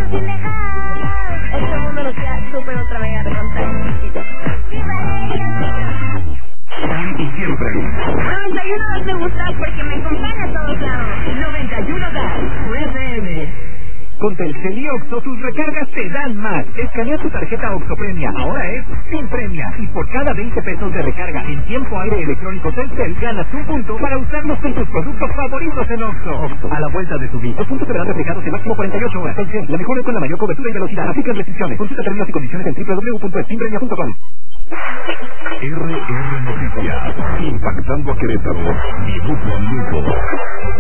Este mundo nos queda súper ultra mega recontra chiquito. Y siempre 91 2 me gusta porque me acompaña a todos lados. 91 2 FM. Con Telcel y Oxxo, tus recargas te dan más. Escanea tu tarjeta Oxxo Premia. Ahora es sin premia. Y por cada 20 pesos de recarga en tiempo aire electrónico Telcel, ganas un punto para usarlos con tus productos favoritos en Oxxo. Oxxo, a la vuelta de tu vida. Los puntos serán reflejados en máximo 48 horas. Telcel, la mejor con la mayor cobertura y velocidad. Aplican restricciones. Consulta términos y condiciones en www.estimpremia.com. RR Noticias, impactando a Querétaro, minuto a minuto.